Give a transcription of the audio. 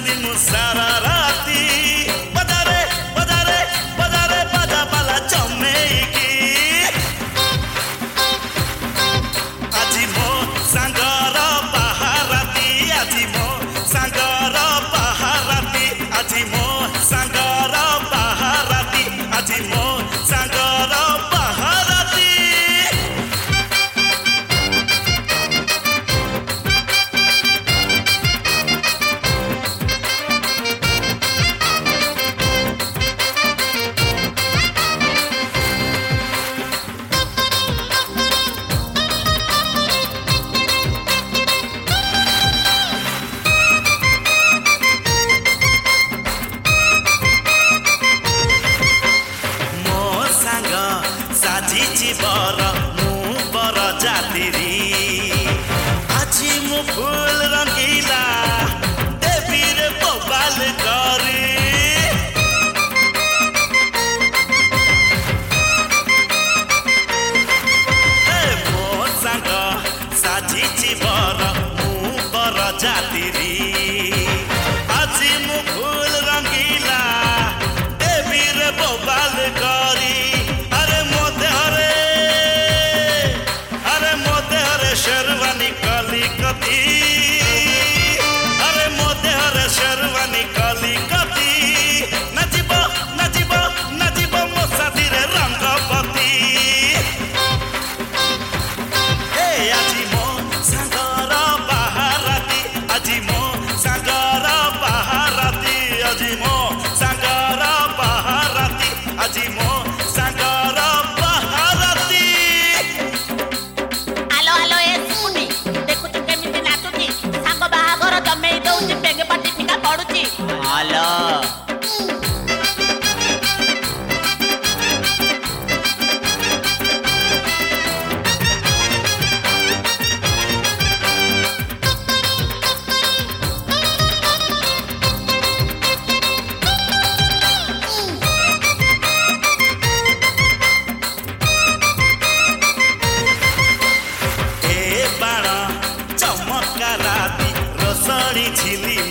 नाचिली मु सारा राती बजारे बजारे बजारे बाजा बाला जमेईकी आजी मो सांगर बाहाराती आजी मो सांगर बाहाराती आजी मो सांगर बाहाराती आजी मो सांगर बाहाराती बर मु बर जातिरी आजी मु फूल रंगीला देवी रे बबाल करी मो सांग साजी बर मु बर जातिरी आजी मु फूल रंगीला देवी रे बबाल करी शेरवानी काली कती अरे मोते हरे शेरवानी काली कती नजिब नजिब नजिब मो साथीरे रंगपति ए आजी मो सांगर बाहाराती आजी मो सांगर बाहाराती आजी मो सांगर बाहाराती आजी मो सांगर बाहाराती हेलो ए बाण चमत्काराती रसड़ी झिली